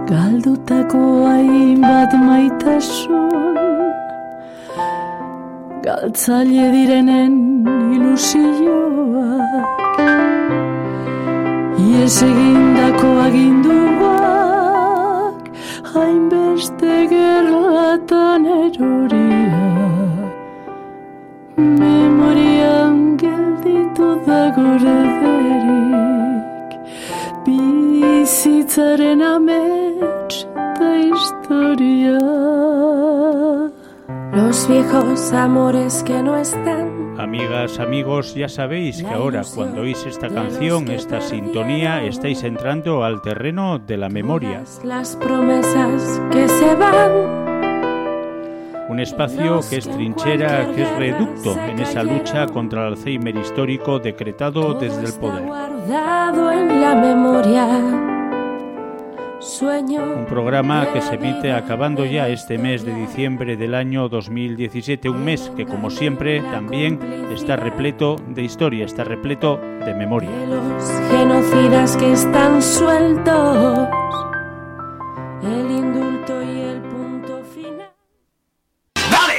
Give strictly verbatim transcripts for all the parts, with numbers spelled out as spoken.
Galdutako hainbat maitasun, galtzaile direnen ilusioak, ies egindako aginduak, hainbeste gerlatan eroria, memorian gelditu da gorederik, bizitzaren amets da historia. Los viejos amores que no están. Amigas, amigos, ya sabéis que ahora cuando oís esta canción, esta sintonía, estáis entrando al terreno de la memoria. Las promesas que se van. Un espacio que es trinchera, que es reducto en esa lucha contra el Alzheimer histórico decretado desde el poder. Guardado en la memoria. Sueño. Un programa que se emite acabando ya este mes de diciembre del año dos mil diecisiete, un mes que como siempre también está repleto de historia, está repleto de memoria. Los genocidas que están sueltos, el indulto y el punto final. ¡Dale!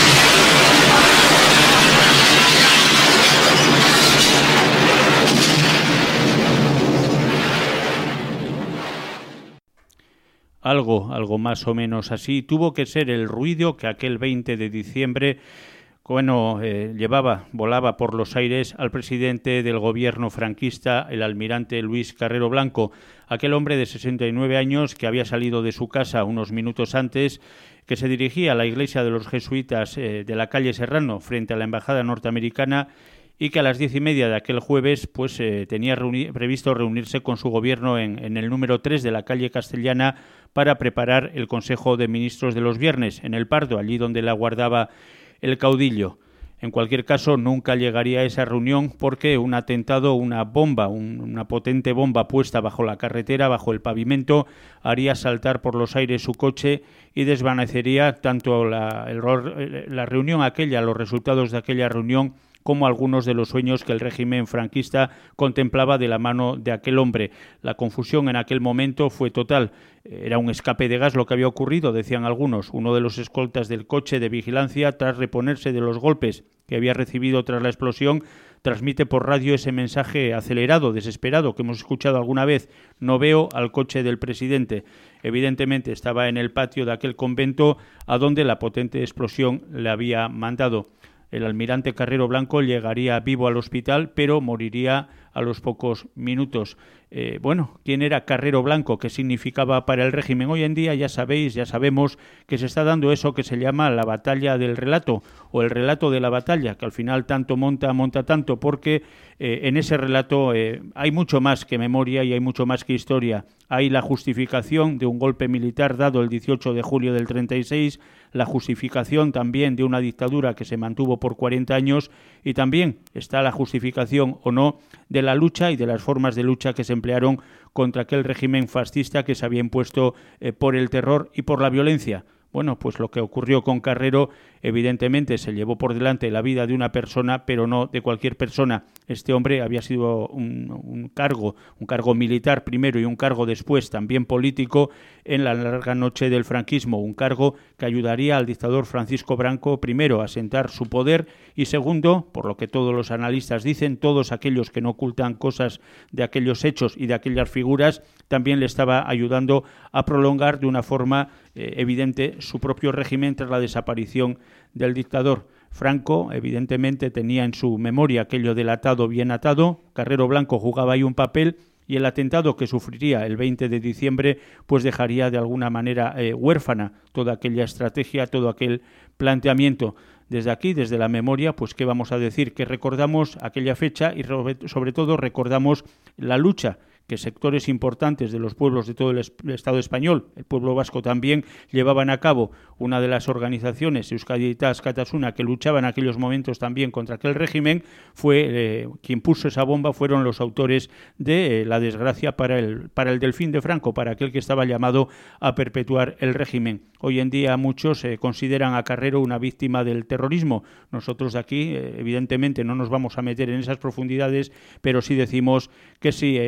Algo, algo más o menos así, tuvo que ser el ruido que aquel veinte de diciembre, bueno, eh, llevaba, volaba por los aires al presidente del gobierno franquista, el almirante Luis Carrero Blanco, aquel hombre de sesenta y nueve años que había salido de su casa unos minutos antes, que se dirigía a la iglesia de los jesuitas eh, de la calle Serrano, frente a la embajada norteamericana, y que a las diez y media de aquel jueves pues eh, tenía reuni- previsto reunirse con su gobierno en, en el número tres de la calle Castellana para preparar el Consejo de Ministros de los viernes, en el Pardo, allí donde la guardaba el caudillo. En cualquier caso, nunca llegaría a esa reunión porque un atentado, una bomba, un, una potente bomba puesta bajo la carretera, bajo el pavimento, haría saltar por los aires su coche y desvanecería tanto la, el, la reunión aquella, los resultados de aquella reunión, como algunos de los sueños que el régimen franquista contemplaba de la mano de aquel hombre. La confusión en aquel momento fue total. Era un escape de gas lo que había ocurrido, decían algunos. Uno de los escoltas del coche de vigilancia, tras reponerse de los golpes que había recibido tras la explosión, transmite por radio ese mensaje acelerado, desesperado, que hemos escuchado alguna vez: no veo al coche del presidente. Evidentemente estaba en el patio de aquel convento a donde la potente explosión le había mandado. El almirante Carrero Blanco llegaría vivo al hospital, pero moriría a los pocos minutos. Eh, bueno, ¿quién era Carrero Blanco? ¿Qué significaba para el régimen? Hoy en día ya sabéis, ya sabemos que se está dando eso que se llama la batalla del relato o el relato de la batalla, que al final tanto monta, monta tanto, porque eh, en ese relato eh, hay mucho más que memoria y hay mucho más que historia. Hay la justificación de un golpe militar dado el dieciocho de julio del treinta y seis, la justificación también de una dictadura que se mantuvo por cuarenta años y también está la justificación o no de la lucha y de las formas de lucha que se emplearon contra aquel régimen fascista que se había impuesto eh, por el terror y por la violencia. Bueno, pues lo que ocurrió con Carrero, evidentemente se llevó por delante la vida de una persona, pero no de cualquier persona. Este hombre había sido un, un cargo, un cargo militar primero y un cargo después también político en la larga noche del franquismo, un cargo que ayudaría al dictador Francisco Franco primero a asentar su poder y segundo, por lo que todos los analistas dicen, todos aquellos que no ocultan cosas de aquellos hechos y de aquellas figuras, también le estaba ayudando a prolongar de una forma eh, evidente su propio régimen tras la desaparición del dictador. Franco, evidentemente, tenía en su memoria aquello del atado bien atado. Carrero Blanco jugaba ahí un papel y el atentado que sufriría el veinte de diciembre pues dejaría de alguna manera eh, huérfana toda aquella estrategia, todo aquel planteamiento. Desde aquí, desde la memoria, pues qué vamos a decir, que recordamos aquella fecha y sobre todo recordamos la lucha que sectores importantes de los pueblos de todo el Estado español, el pueblo vasco también, llevaban a cabo. Una de las organizaciones, Euskaditas Katasuna, que luchaba en aquellos momentos también contra aquel régimen, fue eh, quien puso esa bomba, fueron los autores de eh, la desgracia para el, para el Delfín de Franco, para aquel que estaba llamado a perpetuar el régimen. Hoy en día muchos eh, consideran a Carrero una víctima del terrorismo. Nosotros de aquí, eh, evidentemente, no nos vamos a meter en esas profundidades, pero sí decimos que sí, eh, bueno,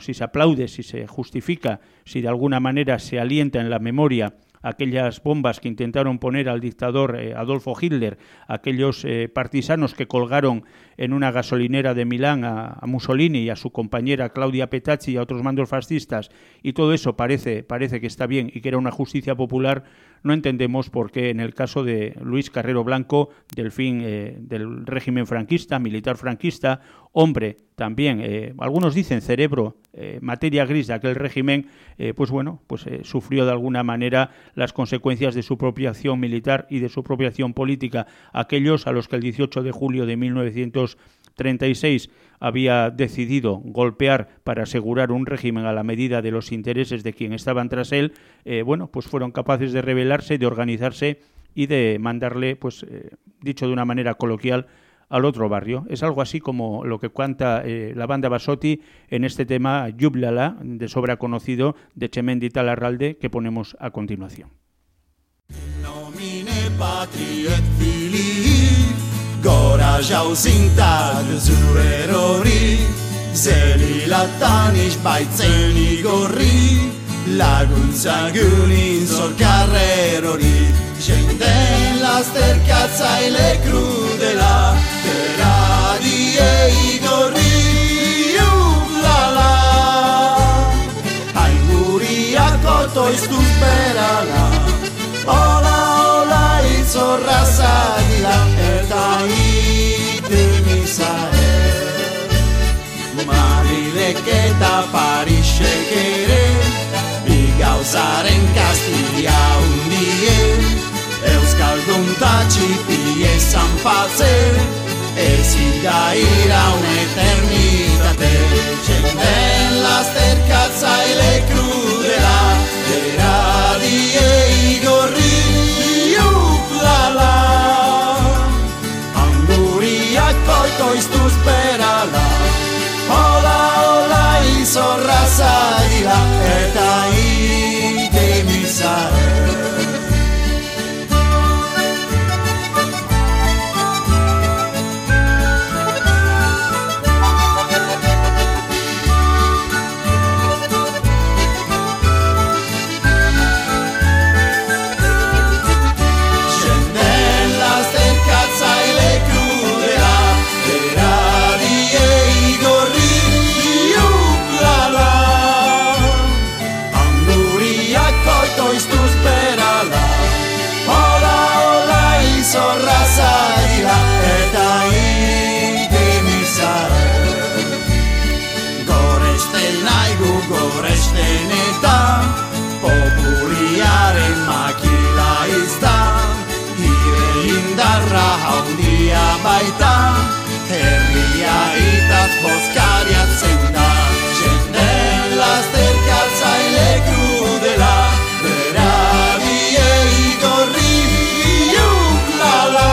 si se aplaude, si se justifica, si de alguna manera se alienta en la memoria aquellas bombas que intentaron poner al dictador eh, Adolfo Hitler, aquellos eh, partisanos que colgaron en una gasolinera de Milán a, a Mussolini y a su compañera Claudia Petacci y a otros mandos fascistas, y todo eso parece, parece que está bien y que era una justicia popular, no entendemos por qué en el caso de Luis Carrero Blanco, del fin eh, del régimen franquista, militar franquista, hombre también, eh, algunos dicen cerebro, eh, materia gris de aquel régimen, eh, pues bueno, pues eh, sufrió de alguna manera las consecuencias de su propia acción militar y de su propia acción política. Aquellos a los que el dieciocho de julio de mil novecientos treinta y seis había decidido golpear para asegurar un régimen a la medida de los intereses de quien estaban tras él, eh, bueno, pues fueron capaces de rebelarse, de organizarse y de mandarle, pues eh, dicho de una manera coloquial, al otro barrio. Es algo así como lo que canta eh, la banda Basotti en este tema Jublala, de sobra conocido, de Chemendita Larralde, que ponemos a continuación. Nomine Patri et Filii, Goražau Sinta Zurerori, Zeli Lataniš Baiceni Gorri, Lagunza Gunin Sol Carrerori, Scenden la stercazza e le crudela, Teradie i Gorri, Ublala, Ai Muriaco Tois tu sperala, Ola, ola, il sorrasa di la erta i Misael. Marile che t'apparisce che i causare in Castiglia un die, Euskal Guntaci pie San Pazel, e si da ira un'eternitate, Scenden la stercazza e le crudela, le radie i gorri, uplala, Anguria coitois tu sperala, ola ola i sorrasa di la eta i te misael. Baita, herria itaz boskariat zenda, Scenden la stercazza e le crudela, Beradie i gorri, uplala,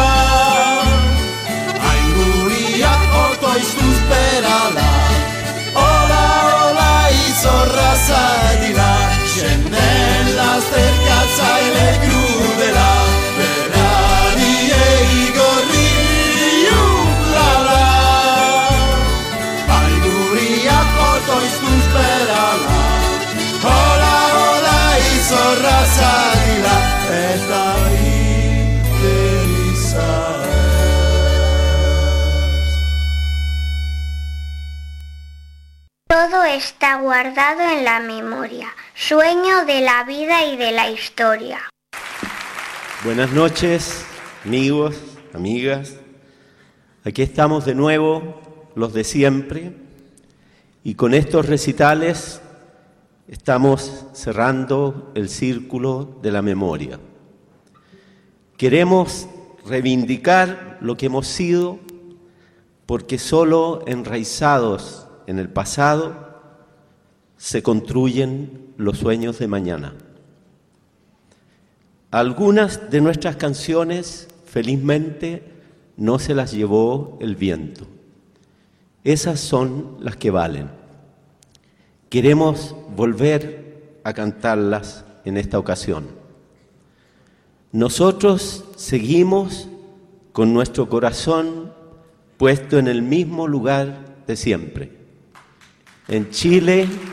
Ainguriak otoiz tu sperala, ola ola i sorrasa dira, Scenden la stercazza e le crudela, sorrasa di la eta i te misael. Todo está guardado en la memoria, sueño de la vida y de la historia. Buenas noches, amigos, amigas. Aquí estamos de nuevo, los de siempre, y con estos recitales estamos cerrando el círculo de la memoria. Queremos reivindicar lo que hemos sido, porque solo enraizados en el pasado se construyen los sueños de mañana. Algunas de nuestras canciones, felizmente, no se las llevó el viento. Esas son las que valen. Queremos volver a cantarlas en esta ocasión. Nosotros seguimos con nuestro corazón puesto en el mismo lugar de siempre, en Chile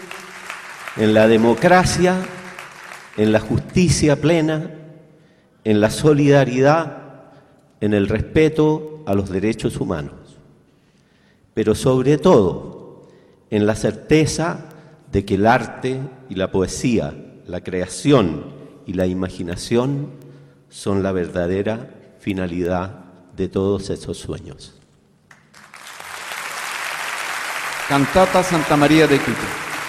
en la democracia, en la justicia plena, en la solidaridad, en el respeto a los derechos humanos, pero sobre todo en la certeza de que el arte y la poesía, la creación y la imaginación son la verdadera finalidad de todos esos sueños. Cantata Santa María de Iquique.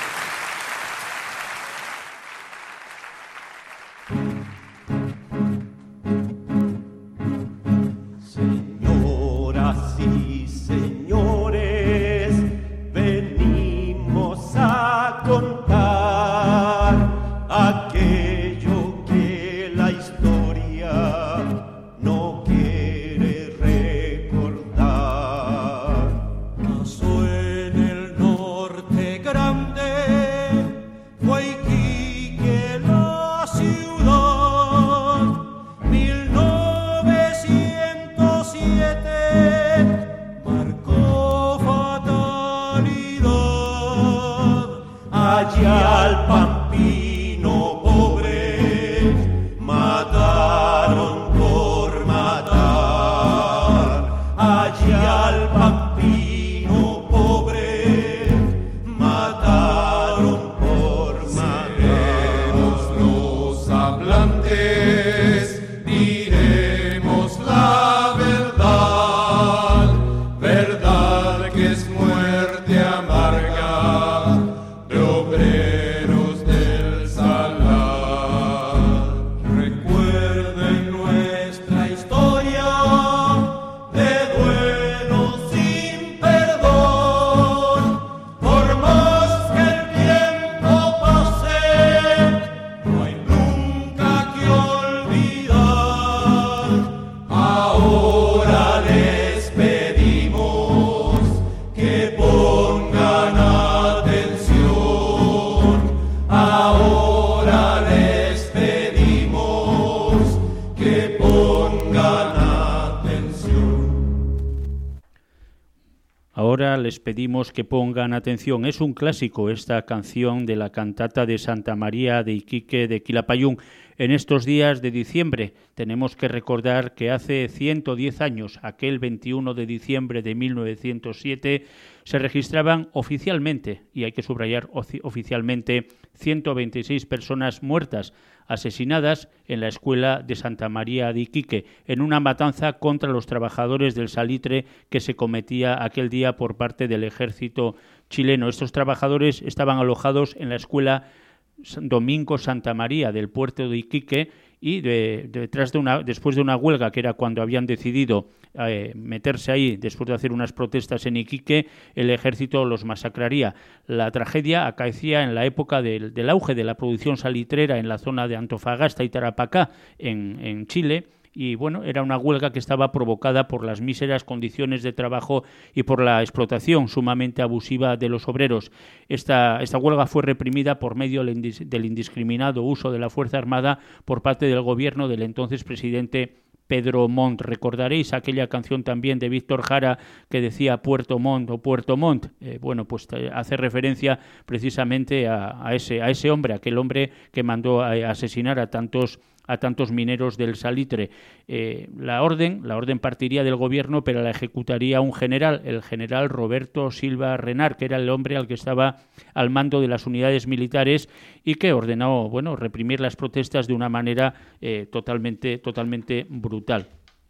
Señoras y señores, venimos a contar aquello que la historia no quiere recordar. Pasó en el norte grande, fue Iquique la ciudad, mil novecientos siete marcó fatalidad. Allá al pampino pobre mataron por matar. Allá al pampino pobre mataron por matar. Seremos los hablantes, diremos la verdad, verdad que es muerte amarga de obreros del Salar. Recuerden nuestra historia de duelo sin perdón. Por más que el tiempo pase, no hay nunca que olvidar. Ahora les pedimos que pongan atención. Ahora les pedimos que pongan atención. Ahora les pedimos que pongan atención. Es un clásico esta canción de la cantata de Santa María de Iquique de Quilapayún. En estos días de diciembre tenemos que recordar que hace ciento diez años, aquel veintiuno de diciembre de mil novecientos siete, se registraban oficialmente, y hay que subrayar oficialmente, ciento veintiséis personas muertas, asesinadas en la escuela de Santa María de Iquique, en una matanza contra los trabajadores del salitre que se cometía aquel día por parte del ejército chileno. Estos trabajadores estaban alojados en la escuela Domingo Santa María del puerto de Iquique y de, de, detrás de una, después de una huelga, que era cuando habían decidido eh, meterse ahí, después de hacer unas protestas en Iquique, el ejército los masacraría. La tragedia acaecía en la época del, del auge de la producción salitrera en la zona de Antofagasta y Tarapacá, en, en Chile. Y bueno, era una huelga que estaba provocada por las míseras condiciones de trabajo y por la explotación sumamente abusiva de los obreros. Esta, esta huelga fue reprimida por medio del indiscriminado uso de la Fuerza Armada por parte del gobierno del entonces presidente Pedro Montt. Recordaréis aquella canción también de Víctor Jara que decía Puerto Montt o Puerto Montt. Eh, bueno, pues eh, hace referencia precisamente a, a, ese, a ese hombre, aquel hombre que mandó a, a asesinar a tantos a tantos mineros del salitre. Eh, la orden, la orden partiría del gobierno, pero la ejecutaría un general, el general Roberto Silva Renard, que era el hombre al que estaba al mando de las unidades militares y que ordenó, bueno, reprimir las protestas de una manera eh, totalmente, totalmente brutal.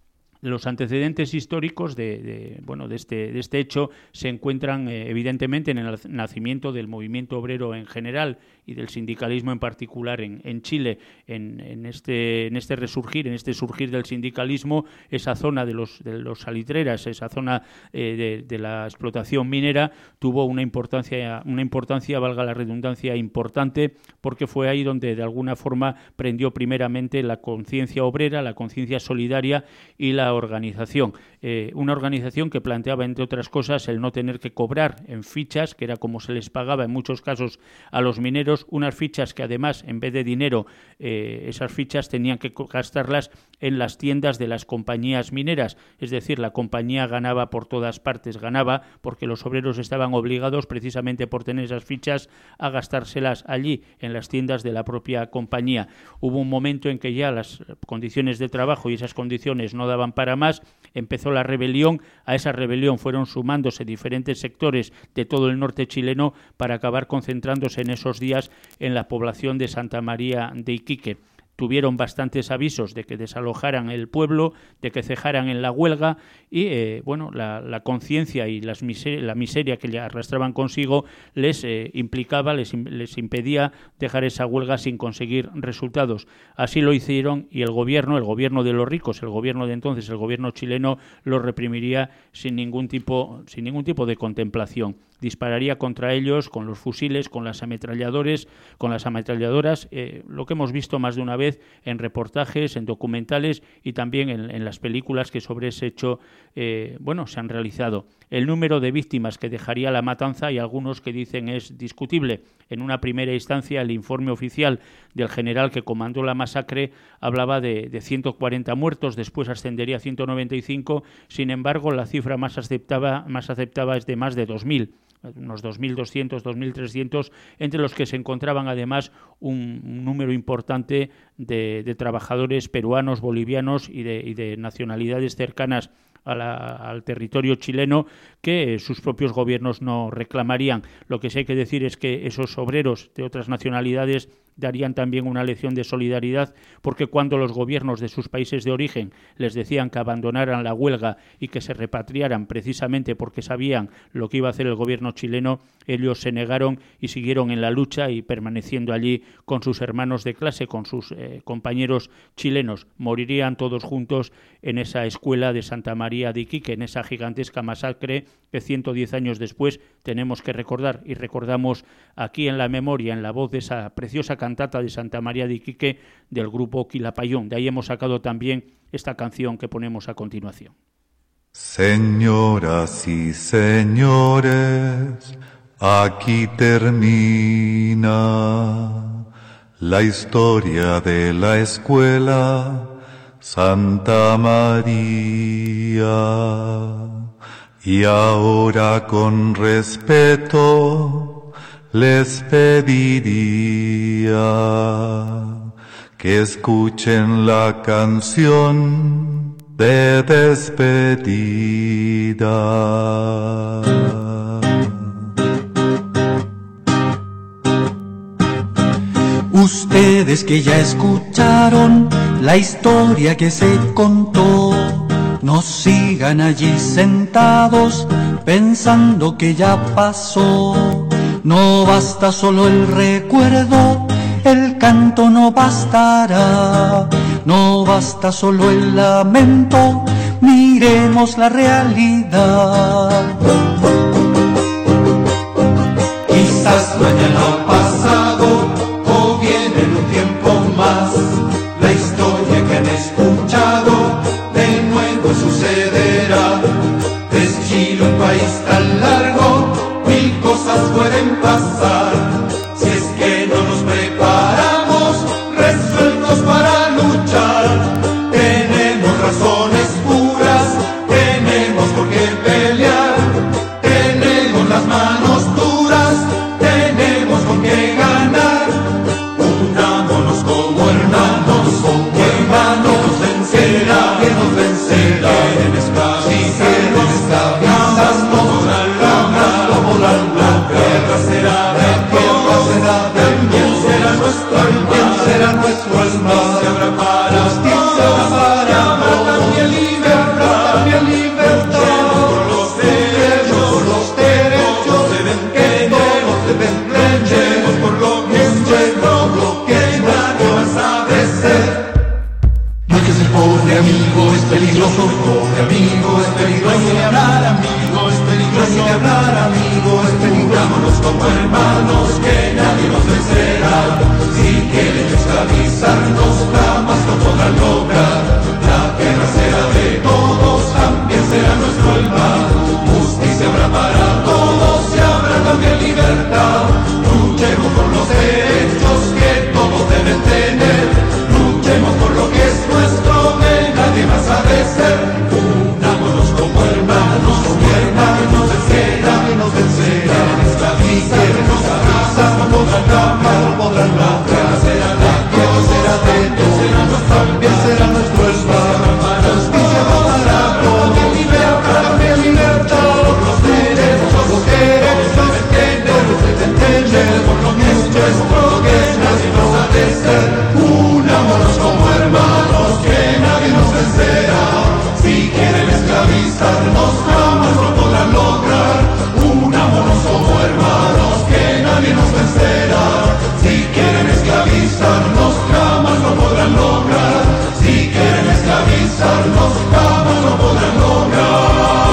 Los antecedentes históricos de, de, bueno, de, este, de este hecho se encuentran eh, evidentemente en el nacimiento del movimiento obrero en general y del sindicalismo en particular en, en Chile. En, en, este, en este resurgir, en este surgir del sindicalismo, esa zona de los, de los salitreras, esa zona eh, de, de la explotación minera, tuvo una importancia, una importancia, valga la redundancia, importante, porque fue ahí donde de alguna forma prendió primeramente la conciencia obrera, la conciencia solidaria y la la organización. Eh, una organización que planteaba, entre otras cosas, el no tener que cobrar en fichas, que era como se les pagaba en muchos casos a los mineros, unas fichas que además, en vez de dinero, eh, esas fichas tenían que gastarlas en las tiendas de las compañías mineras. Es decir, la compañía ganaba por todas partes, ganaba porque los obreros estaban obligados, precisamente por tener esas fichas, a gastárselas allí, en las tiendas de la propia compañía. Hubo un momento en que ya las condiciones de trabajo y esas condiciones no daban para más, empezó la rebelión, a esa rebelión fueron sumándose diferentes sectores de todo el norte chileno para acabar concentrándose en esos días en la población de Santa María de Iquique. Tuvieron bastantes avisos de que desalojaran el pueblo, de que cejaran en la huelga y, eh, bueno, la, la conciencia y las miser- la miseria que le arrastraban consigo les eh, implicaba, les, les impedía dejar esa huelga sin conseguir resultados. Así lo hicieron y el gobierno, el gobierno de los ricos, el gobierno de entonces, el gobierno chileno, lo reprimiría sin ningún tipo, sin ningún tipo de contemplación. Dispararía contra ellos con los fusiles, con las ametralladores, con las ametralladoras, eh, lo que hemos visto más de una vez en reportajes, en documentales y también en, en las películas que sobre ese hecho eh, bueno, se han realizado. El número de víctimas que dejaría la matanza hay algunos que dicen es discutible. En una primera instancia, el informe oficial del general que comandó la masacre hablaba de, de ciento cuarenta muertos, después ascendería a ciento noventa y cinco. Sin embargo, la cifra más aceptada, más aceptada es de más de dos mil. Unos dos mil doscientos, dos mil trescientos, entre los que se encontraban además un, un número importante de, de trabajadores peruanos, bolivianos y de, y de nacionalidades cercanas a la, al territorio chileno que eh, sus propios gobiernos no reclamarían. Lo que sí hay que decir es que esos obreros de otras nacionalidades darían también una lección de solidaridad, porque cuando los gobiernos de sus países de origen les decían que abandonaran la huelga y que se repatriaran precisamente porque sabían lo que iba a hacer el gobierno chileno, ellos se negaron y siguieron en la lucha y permaneciendo allí con sus hermanos de clase, con sus eh, compañeros chilenos. Morirían todos juntos en esa escuela de Santa María de Iquique, en esa gigantesca masacre que ciento diez años después tenemos que recordar, y recordamos aquí en la memoria, en la voz de esa preciosa cantata de Santa María de Iquique del grupo Quilapayún. De ahí hemos sacado también esta canción que ponemos a continuación. Señoras y señores, aquí termina la historia de la escuela Santa María. Y ahora con respeto les pediría que escuchen la canción de despedida. Ustedes que ya escucharon la historia que se contó, no sigan allí sentados pensando que ya pasó. No basta solo el recuerdo, el canto no bastará. No basta solo el lamento, miremos la realidad. Quizás mañana o pasado, o bien en un tiempo más, la historia que han escuchado de nuevo sucederá. Es Chile un país tan largo, mil cosas pueden pasar. Si es que no nos preparamos, resueltos para luchar. Tenemos razones puras, tenemos por qué pelear. Tenemos las manos duras, tenemos con qué ganar. Unámonos como hermanos, que nos vencerá, que nos vencerá. Quieren esclavizarnos, esclavizarnos, la luna, como la luna. Guerra será de Dios, será de Dios, será nuestro alma, será nuestro alma. Se habrá para justicia, para amor, también libertad, también libertad. Por los derechos, por los derechos deben queremos, deben luchemos por lo que es nuestro, lo que nadie más sabe ser. No es que ser pobre amigo es peligroso, pobre amigo es peligroso. No hay que hablar amigo es peligroso, no hay que hablar amigo es peligroso. Unámonos como hermanos, que nadie nos vencerá. Si quieren esclavizarnos, jamás lo podrán lograr. La guerra será de todos. por lo nuestro que nadie nos ha de ser. Unámonos como hermanos que nadie nos vencerá. Si quieren esclavizarnos jamás lo podrán lograr. Unámonos como hermanos que nadie nos vencerá. Si quieren esclavizarnos jamás lo podrán lograr. Si quieren esclavizarnos jamás lo podrán lograr.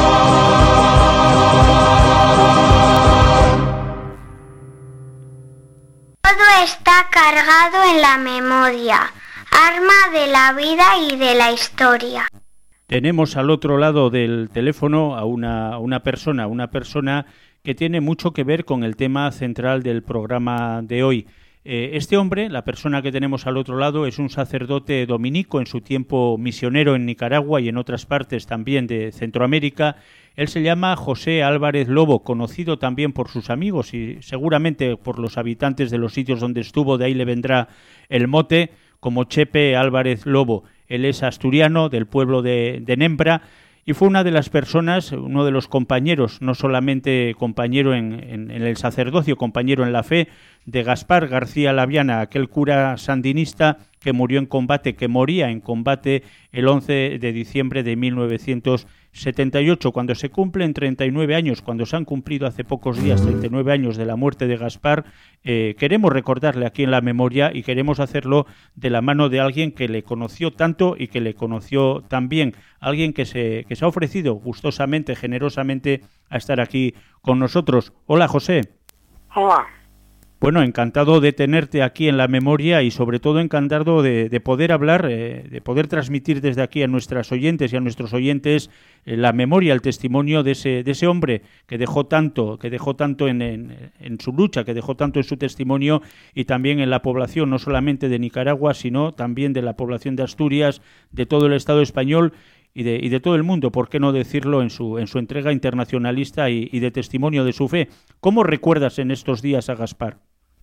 Todo está cargado en la memoria, arma de la vida y de la historia. Tenemos al otro lado del teléfono a una, una persona, una persona que tiene mucho que ver con el tema central del programa de hoy. Eh, este hombre, la persona que tenemos al otro lado, es un sacerdote dominico, en su tiempo misionero en Nicaragua y en otras partes también de Centroamérica. Él se llama José Álvarez Lobo, conocido también por sus amigos y seguramente por los habitantes de los sitios donde estuvo, de ahí le vendrá el mote, como Chepe Álvarez Lobo. Él es asturiano, del pueblo de, de Nembra, y fue una de las personas, uno de los compañeros, no solamente compañero en, en, en el sacerdocio, compañero en la fe, de Gaspar García Laviana, aquel cura sandinista que murió en combate, que moría en combate el once de diciembre de mil novecientos setenta y ocho, cuando se cumplen treinta y nueve años, cuando se han cumplido hace pocos días treinta y nueve años de la muerte de Gaspar. Eh, queremos recordarle aquí en la memoria y queremos hacerlo de la mano de alguien que le conoció tanto y que le conoció tan bien, alguien que se, que se ha ofrecido gustosamente, generosamente a estar aquí con nosotros. Hola, José. Hola. Bueno, encantado de tenerte aquí en la memoria y sobre todo encantado de, de poder hablar, eh, de poder transmitir desde aquí a nuestras oyentes y a nuestros oyentes eh, la memoria, el testimonio de ese, de ese hombre que dejó tanto, que dejó tanto en, en, en su lucha, que dejó tanto en su testimonio y también en la población, no solamente de Nicaragua, sino también de la población de Asturias, de todo el Estado español y de, y de todo el mundo, por qué no decirlo, en su, en su entrega internacionalista y, y de testimonio de su fe. ¿Cómo recuerdas en estos días a Gaspar?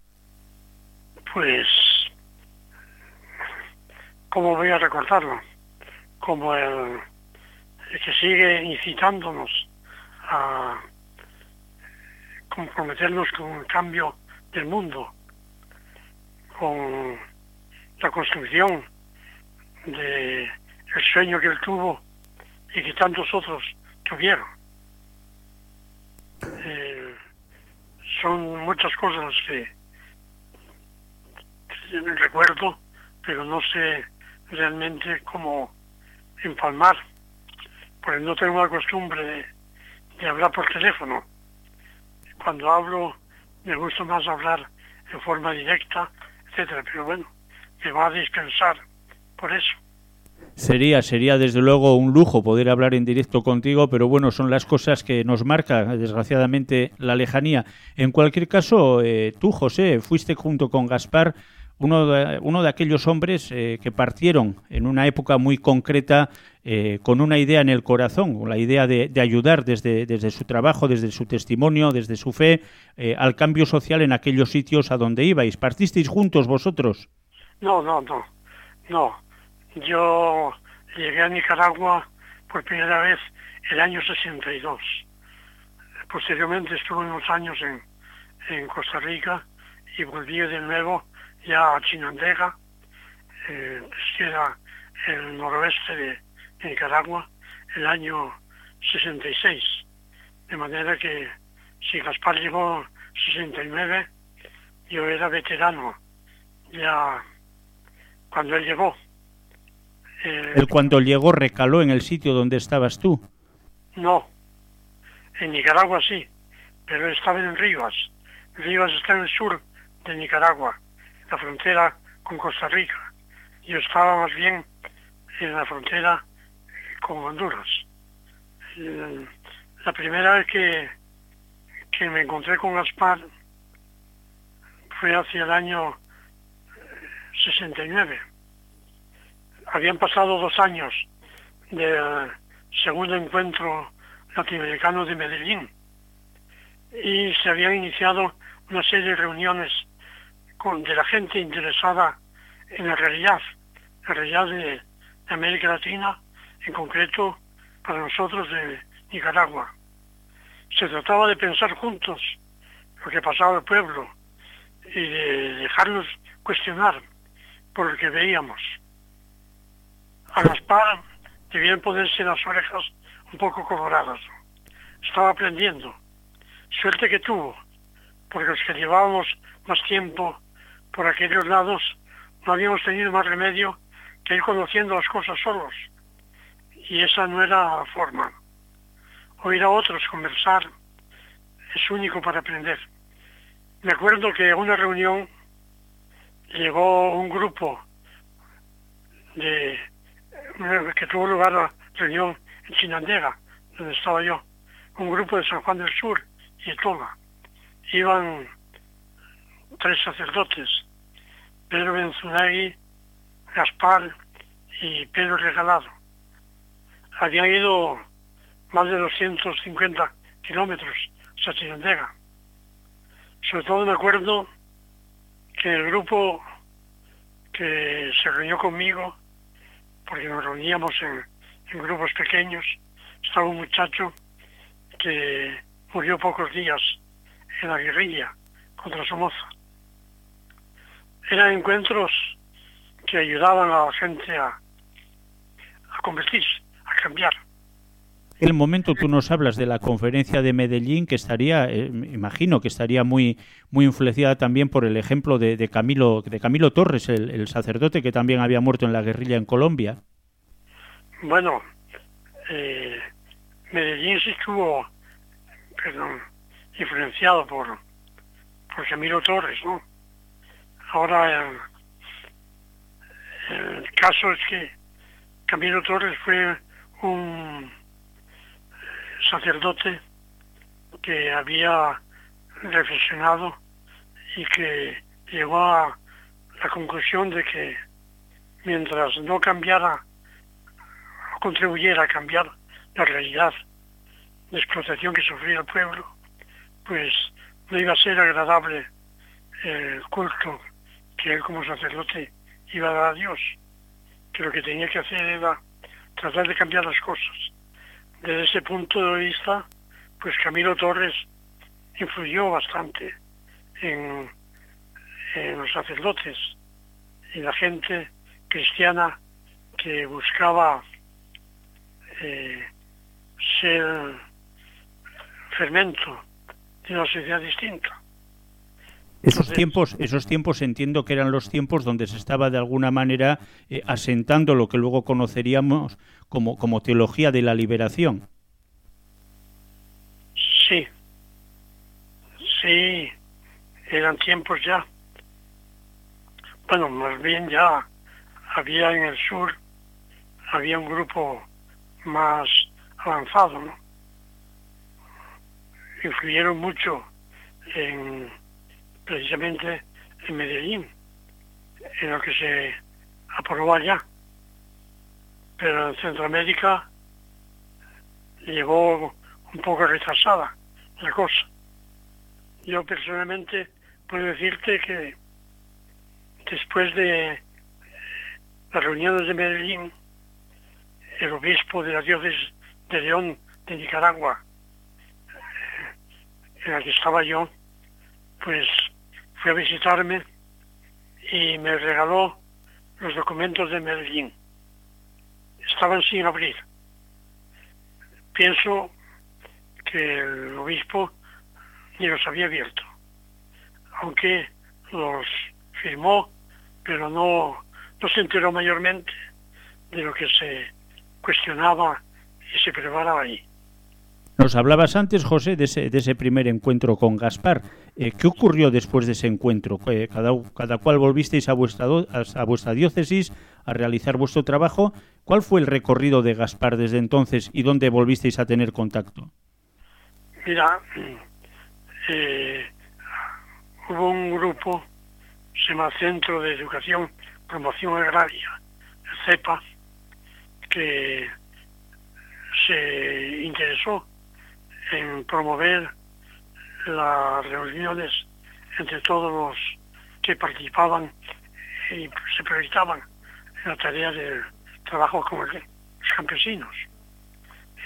Pues, ¿cómo voy a recordarlo? Como el, el que sigue incitándonos a comprometernos con el cambio del mundo, con la construcción de el sueño que él tuvo y que tantos otros tuvieron. Eh, son muchas cosas que, que recuerdo, pero no sé realmente cómo empalmar, porque no tengo la costumbre de, de hablar por teléfono. Cuando hablo me gusta más hablar en forma directa, etcétera, pero bueno, me va a dispensar por eso. Sería, sería desde luego un lujo poder hablar en directo contigo, pero bueno, son las cosas que nos marca, desgraciadamente, la lejanía. En cualquier caso, eh, tú, José, fuiste junto con Gaspar uno de, uno de aquellos hombres eh, que partieron en una época muy concreta eh, con una idea en el corazón, la idea de, de ayudar desde, desde su trabajo, desde su testimonio, desde su fe, eh, al cambio social en aquellos sitios a donde ibais. ¿Partisteis juntos vosotros? No, no, no, no. Yo llegué a Nicaragua por primera vez el año sesenta y dos. Posteriormente estuve unos años en, en Costa Rica y volví de nuevo ya a Chinandega, eh, que era el noroeste de, de Nicaragua, el año sesenta y seis. De manera que si Gaspar llegó en sesenta y nueve, yo era veterano ya cuando él llegó. Eh, Él cuando llegó recaló en el sitio donde estabas tú. No, en Nicaragua sí, pero estaba en Rivas. Rivas está en el sur de Nicaragua, la frontera con Costa Rica. Yo estaba más bien en la frontera con Honduras. Eh, la primera vez que, que me encontré con Gaspar fue hacia el año sesenta y nueve. Habían pasado dos años del segundo encuentro latinoamericano de Medellín y se habían iniciado una serie de reuniones con, de la gente interesada en la realidad, la realidad de, de América Latina, en concreto para nosotros de Nicaragua. Se trataba de pensar juntos lo que pasaba al pueblo y de dejarnos cuestionar por lo que veíamos. A Gaspar debían ponerse las orejas un poco coloradas. Estaba aprendiendo. Suerte que tuvo, porque los que llevábamos más tiempo por aquellos lados no habíamos tenido más remedio que ir conociendo las cosas solos. Y esa no era la forma. Oír a otros conversar es único para aprender. Me acuerdo que a una reunión llegó un grupo de que tuvo lugar la reunión en Chinandega, donde estaba yo, un grupo de San Juan del Sur y de Toga. Iban tres sacerdotes, Pedro Benzunagui, Gaspar y Pedro Regalado. Habían ido más de doscientos cincuenta kilómetros hasta Chinandega. Sobre todo me acuerdo que el grupo que se reunió conmigo, porque nos reuníamos en, en grupos pequeños, estaba un muchacho que murió pocos días en la guerrilla contra Somoza. Eran encuentros que ayudaban a la gente a, a convertirse, a cambiar. En el momento tú nos hablas de la conferencia de Medellín, que estaría, eh, imagino que estaría muy muy influenciada también por el ejemplo de, de Camilo de Camilo Torres, el, el sacerdote que también había muerto en la guerrilla en Colombia. Bueno, eh, Medellín sí estuvo, perdón, influenciado por, por Camilo Torres, ¿no? Ahora el, el caso es que Camilo Torres fue un sacerdote que había reflexionado y que llegó a la conclusión de que mientras no cambiara o contribuyera a cambiar la realidad de explotación que sufría el pueblo, pues no iba a ser agradable el culto que él como sacerdote iba a dar a Dios, que lo que tenía que hacer era tratar de cambiar las cosas. Desde ese punto de vista, pues Camilo Torres influyó bastante en, en los sacerdotes y la gente cristiana que buscaba eh, ser fermento de una sociedad distinta. Esos Entonces, tiempos, esos tiempos entiendo que eran los tiempos donde se estaba de alguna manera eh, asentando lo que luego conoceríamos como, como teología de la liberación. Sí, sí, eran tiempos ya. Bueno, más bien ya había en el sur, había un grupo más avanzado, ¿no? Influyeron mucho en, precisamente en Medellín, en lo que se aprobó allá. Pero en Centroamérica llegó un poco retrasada la cosa. Yo personalmente puedo decirte que después de las reuniones de Medellín, el obispo de la diócesis de León de Nicaragua, en la que estaba yo, pues fue a visitarme y me regaló los documentos de Medellín. Estaban sin abrir. Pienso que el obispo ni los había abierto, aunque los firmó, pero no, no se enteró mayormente de lo que se cuestionaba y se preparaba ahí. Nos hablabas antes, José, de ese, de ese primer encuentro con Gaspar. Eh, ¿Qué ocurrió después de ese encuentro? Eh, cada, cada cual volvisteis a vuestra, do, a, a vuestra diócesis a realizar vuestro trabajo. ¿Cuál fue el recorrido de Gaspar desde entonces y dónde volvisteis a tener contacto? Mira, eh, hubo un grupo, se llama Centro de Educación Promoción Agraria, el CEPA, que se interesó en promover las reuniones entre todos los que participaban y se priorizaban en la tarea del trabajo con los campesinos.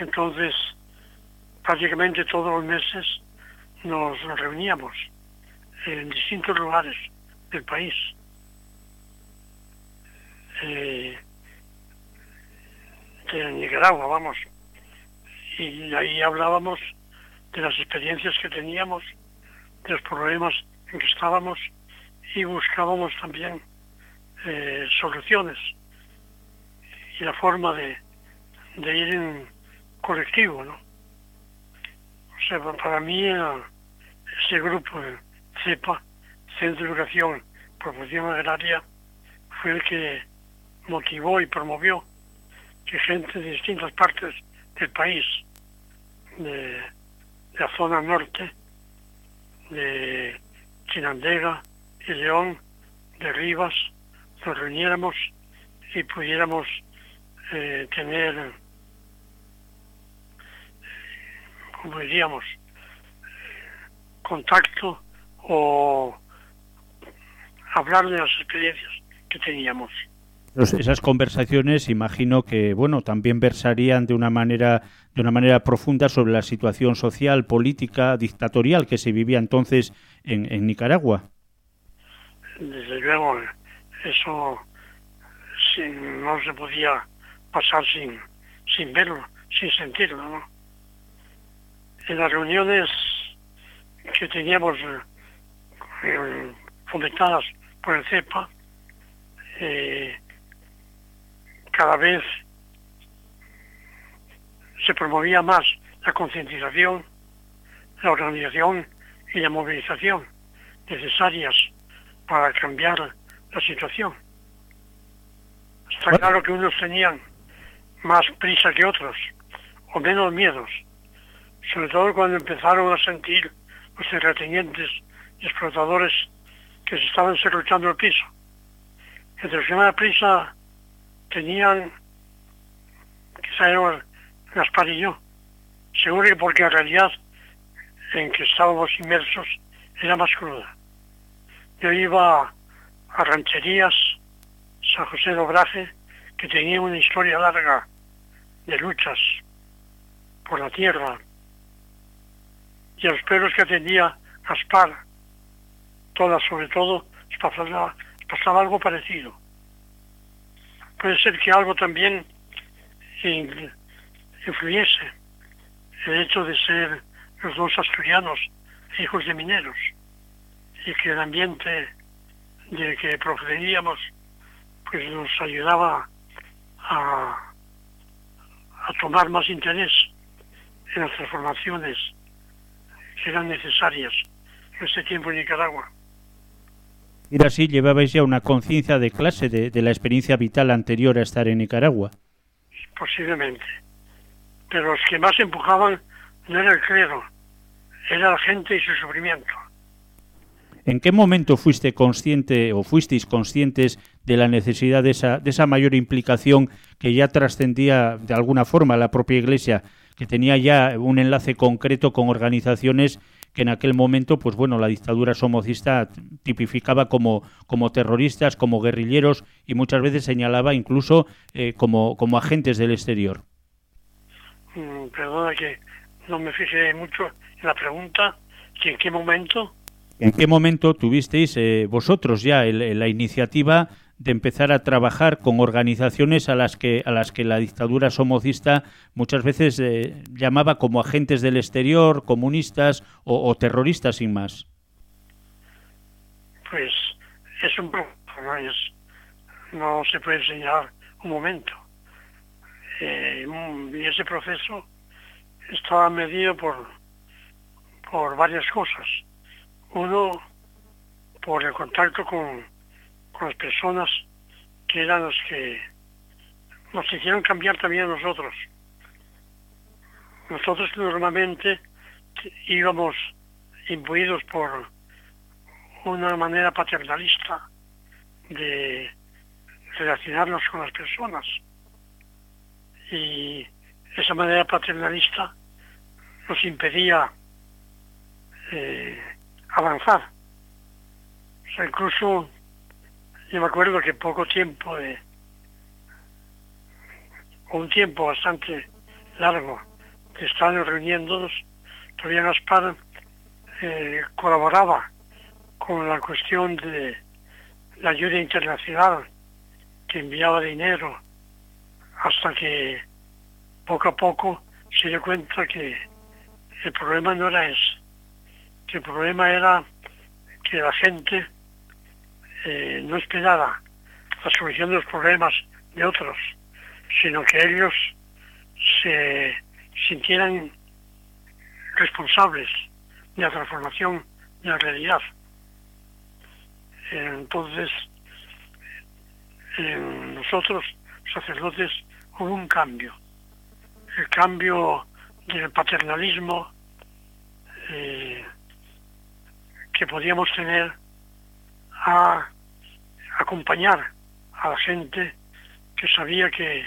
Entonces, prácticamente todos los meses nos reuníamos en distintos lugares del país. Eh, de Nicaragua, vamos. Y ahí hablábamos de las experiencias que teníamos, de los problemas en que estábamos, y buscábamos también eh, soluciones y la forma de, de ir en colectivo, ¿no? O sea, para mí ese grupo, el CEPA, Centro de Educación y Promoción Agraria, fue el que motivó y promovió que gente de distintas partes del país, de, de la zona norte, de Chinandega y León, de Rivas, nos reuniéramos y pudiéramos eh, tener, como diríamos, contacto o hablar de las experiencias que teníamos. Esas conversaciones, imagino que, bueno, también versarían de una manera de una manera profunda sobre la situación social, política, dictatorial que se vivía entonces en, en Nicaragua. Desde luego, eso sin, no se podía pasar sin, sin verlo, sin sentirlo, ¿no? En las reuniones que teníamos eh, fomentadas por el CEPA, eh, cada vez se promovía más la concientización, la organización y la movilización necesarias para cambiar la situación. Está claro que unos tenían más prisa que otros, o menos miedos, sobre todo cuando empezaron a sentir los terratenientes y explotadores que se estaban serruchando el piso. Entre los que más prisa tenían, quizá eran Gaspar y yo, seguro que porque en realidad en que estábamos inmersos era más cruda. Yo iba a rancherías, San José de Obraje, que tenía una historia larga de luchas por la tierra, y a los pueblos que atendía Gaspar, todas sobre todo, pasaba, pasaba algo parecido. Puede ser que algo también influyese el hecho de ser los dos asturianos, hijos de mineros, y que el ambiente del que procedíamos pues nos ayudaba a, a tomar más interés en las transformaciones que eran necesarias en ese tiempo en Nicaragua. Y así llevabais ya una conciencia de clase de, de la experiencia vital anterior a estar en Nicaragua. Posiblemente. Pero los que más empujaban no era el clero, era la gente y su sufrimiento. ¿En qué momento fuiste consciente o fuisteis conscientes de la necesidad de esa, de esa mayor implicación que ya trascendía de alguna forma a la propia Iglesia, que tenía ya un enlace concreto con organizaciones que en aquel momento, pues bueno, la dictadura somocista tipificaba como, como terroristas, como guerrilleros y muchas veces señalaba incluso eh, como, como agentes del exterior? Mm, perdona que no me fijé mucho en la pregunta, ¿y en qué momento? ¿En qué momento tuvisteis eh, vosotros ya el, el, la iniciativa de empezar a trabajar con organizaciones a las que a las que la dictadura somocista muchas veces eh, llamaba como agentes del exterior, comunistas o, o terroristas sin más? Pues es un poco, no, es, no se puede enseñar un momento. Eh, y ese proceso estaba medido por, por varias cosas. Uno, por el contacto con, con las personas que eran las que nos hicieron cambiar también a nosotros. Nosotros normalmente íbamos imbuidos por una manera paternalista de relacionarnos con las personas. Y esa manera paternalista nos impedía eh, avanzar. O sea, incluso yo me acuerdo que poco tiempo de un tiempo bastante largo de estar reuniéndonos, todavía Gaspar eh, colaboraba con la cuestión de la ayuda internacional, que enviaba dinero, hasta que poco a poco se dio cuenta que el problema no era ese, que el problema era que la gente eh, no esperara la solución de los problemas de otros, sino que ellos se sintieran responsables de la transformación de la realidad. Entonces, en nosotros, sacerdotes, hubo un cambio. El cambio del paternalismo eh, que podíamos tener a acompañar a la gente que sabía que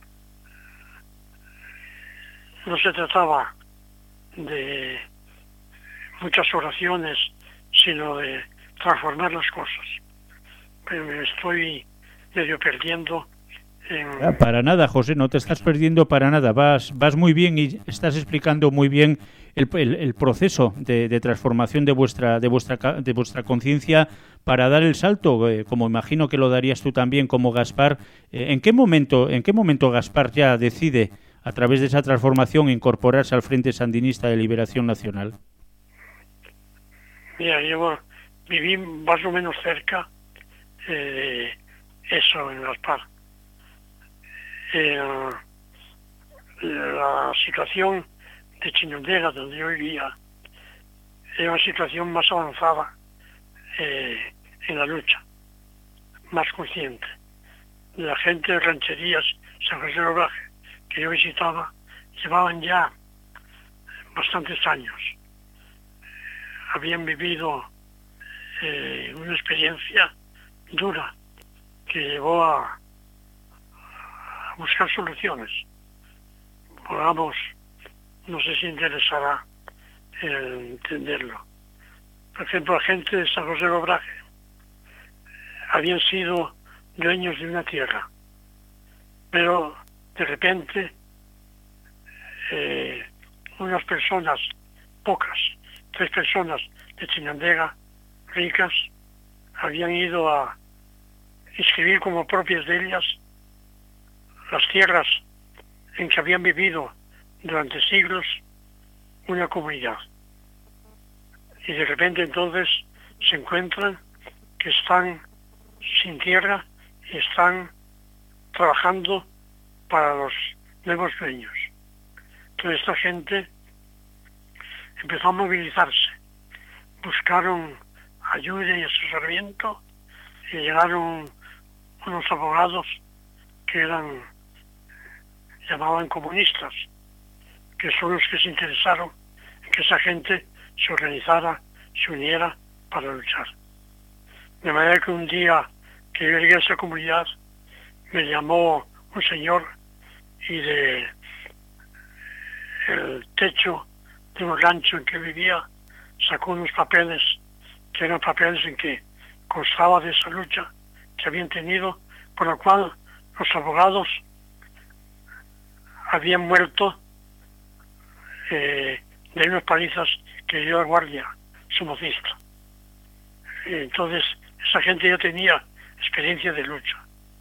no se trataba de muchas oraciones, sino de transformar las cosas. Pero me estoy medio perdiendo en... Para nada, José, no te estás perdiendo para nada. Vas, vas muy bien y estás explicando muy bien el, el, el proceso de, de transformación de vuestra, de vuestra, de vuestra conciencia para dar el salto, eh, como imagino que lo darías tú también como Gaspar. Eh, ¿En qué momento, en qué momento Gaspar ya decide, a través de esa transformación, incorporarse al Frente Sandinista de Liberación Nacional? Mira, yo viví más o menos cerca eh, de eso en Gaspar. Eh, la situación de Chinandega, donde yo vivía, era una situación más avanzada eh, en la lucha, más consciente. La gente de rancherías, San José de Obraje, que yo visitaba, llevaban ya bastantes años. Habían vivido eh, una experiencia dura que llevó a, a buscar soluciones. Vamos, no sé si interesará eh, entenderlo. Por ejemplo, la gente de San José de Obraje habían sido dueños de una tierra, pero de repente eh, unas personas, pocas, tres personas de Chinandega, ricas, habían ido a inscribir como propias de ellas las tierras en que habían vivido durante siglos una comunidad. Y de repente entonces se encuentran que están sin tierra y están trabajando para los nuevos dueños. Entonces esta gente empezó a movilizarse, buscaron ayuda y asesoramiento y llegaron unos abogados que eran, llamaban comunistas, que son los que se interesaron en que esa gente se organizara, se uniera para luchar. De manera que un día que yo llegué a esa comunidad, me llamó un señor y de el techo de un rancho en que vivía sacó unos papeles que eran papeles en que constaba de esa lucha que habían tenido, por lo cual los abogados habían muerto eh, de unas palizas que dio la guardia somocista. Entonces esa gente ya tenía experiencia de lucha.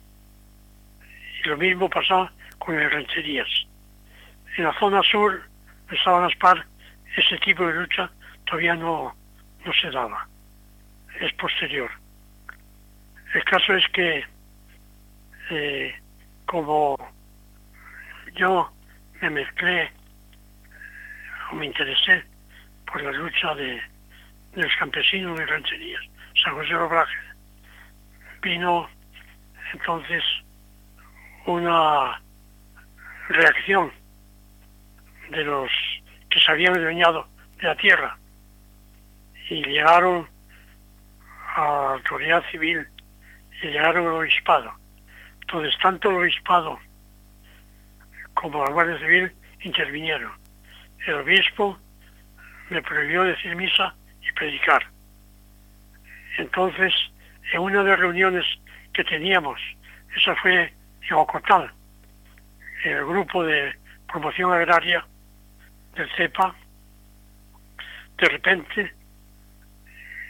Y lo mismo pasaba con las rancherías. En la zona sur de Gaspar, ese tipo de lucha todavía no, no se daba. Es posterior. El caso es que, eh, como yo me mezclé o me interesé por la lucha de, de los campesinos de rancherías, San José de Obraje, vino entonces una reacción de los que se habían adueñado de la tierra y llegaron a la autoridad civil y llegaron al obispado. Entonces tanto el obispado como la Guardia Civil intervinieron. El obispo me prohibió decir misa y predicar. Entonces, en una de las reuniones que teníamos, esa fue en Ocotal, el grupo de promoción agraria del CEPA, de repente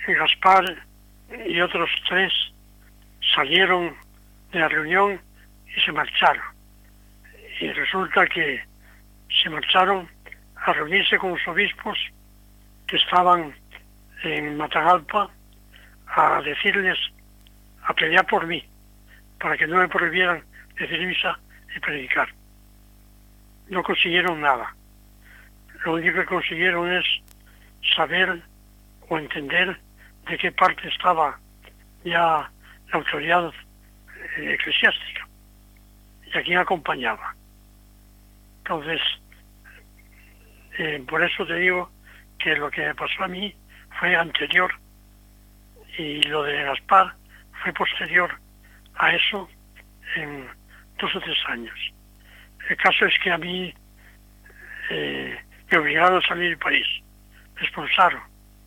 Gaspar y otros tres salieron de la reunión y se marcharon. Y resulta que se marcharon a reunirse con los obispos que estaban en Matagalpa a decirles, a pelear por mí, para que no me prohibieran decir misa y predicar. No consiguieron nada. Lo único que consiguieron es saber o entender de qué parte estaba ya la autoridad eh, eclesiástica y a quién acompañaba. Entonces, eh, por eso te digo que lo que me pasó a mí fue anterior y lo de Gaspar fue posterior a eso en dos o tres años. El caso es que a mí eh, me obligaron a salir del país, me expulsaron,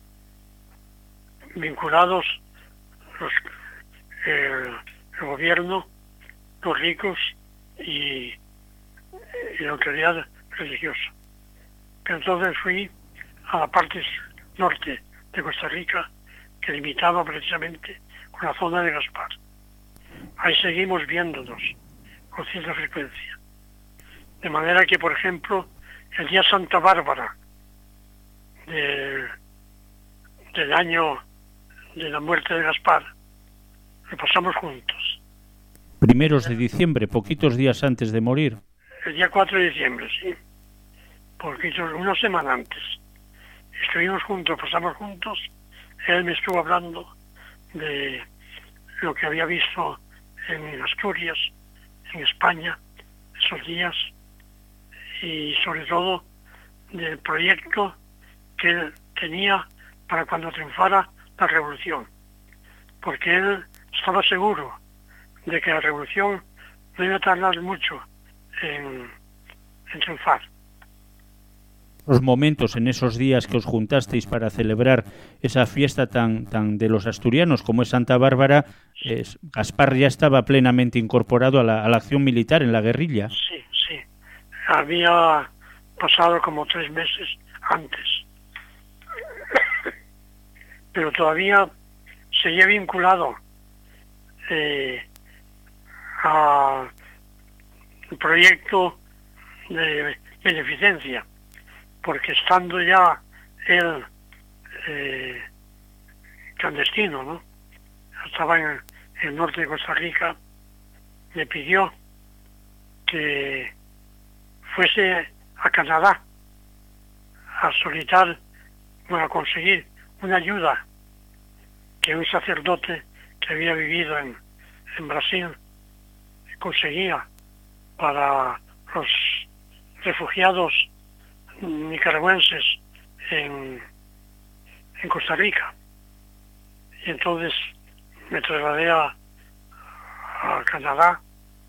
vinculados los, el, el gobierno, los ricos y, y la autoridad religiosa. Pero entonces fui a la parte norte de Costa Rica, que limitaba precisamente con la zona de Gaspar. Ahí seguimos viéndonos con cierta frecuencia. De manera que, por ejemplo, el día Santa Bárbara de, del año de la muerte de Gaspar, lo pasamos juntos. Primeros de diciembre, poquitos días antes de morir. El día cuatro de diciembre, sí. Poquitos, una semana antes. Estuvimos juntos, pasamos juntos. Él me estuvo hablando de lo que había visto en Asturias, en España, esos días, y sobre todo del proyecto que él tenía para cuando triunfara la revolución, porque él estaba seguro de que la revolución no iba a tardar mucho en, en triunfar. Los momentos en esos días que os juntasteis para celebrar esa fiesta tan tan de los asturianos como es Santa Bárbara, es, Gaspar ya estaba plenamente incorporado a la, a la acción militar en la guerrilla. Sí, sí. Había pasado como tres meses antes. Pero todavía seguía vinculado eh, al proyecto de beneficencia, porque estando ya él eh, clandestino, ¿no? Estaba en el norte de Costa Rica, le pidió que fuese a Canadá a solicitar, bueno, a conseguir una ayuda que un sacerdote que había vivido en, en Brasil conseguía para los refugiados nicaragüenses en, en Costa Rica. Y entonces me trasladé a, a Canadá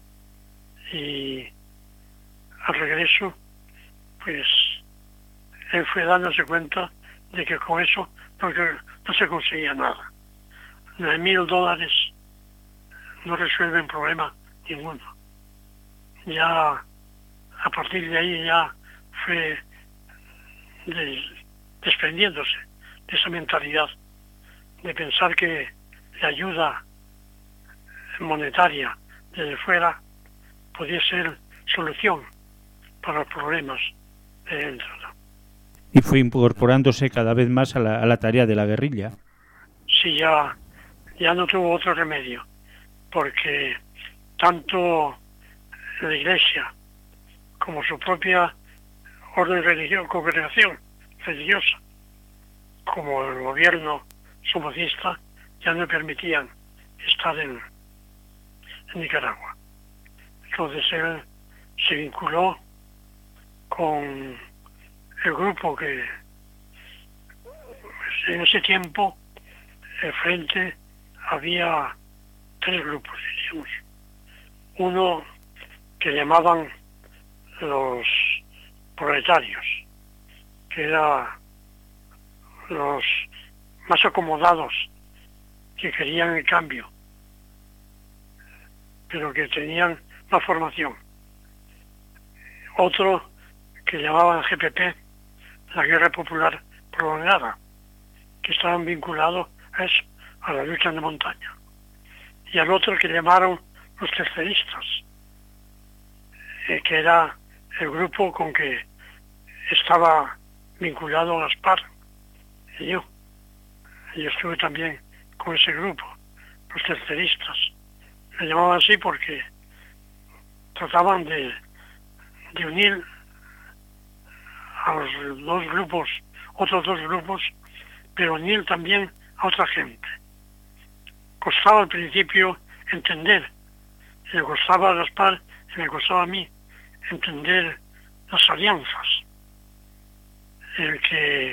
y al regreso pues él fue dándose cuenta de que con eso no, no se conseguía nada. Nueve mil dólares no resuelven problema ninguno. Ya a partir de ahí ya fue de, desprendiéndose de esa mentalidad de pensar que la ayuda monetaria desde fuera podía ser solución para los problemas de dentro, ¿no? Y fue incorporándose cada vez más a la, a la tarea de la guerrilla. Sí, ya, ya no tuvo otro remedio, porque tanto la Iglesia como su propia orden religiosa, congregación religiosa, como el gobierno somocista, ya no permitían estar en, en Nicaragua. Entonces él se vinculó con el grupo que en ese tiempo el frente había tres grupos, diríamos. Uno que llamaban los proletarios, que eran los más acomodados que querían el cambio, pero que tenían más formación. Otro que llamaban G P P, la Guerra Popular Prolongada, que estaban vinculados a eso, a la lucha en la montaña. Y al otro que llamaron los terceristas, eh, que era el grupo con que estaba vinculado a Gaspar y yo. Y yo estuve también con ese grupo, los terceristas. Me llamaban así porque trataban de, de unir a los dos grupos, otros dos grupos, pero unir también a otra gente. Costaba al principio entender, y le costaba a Gaspar y me costaba a mí entender las alianzas, el que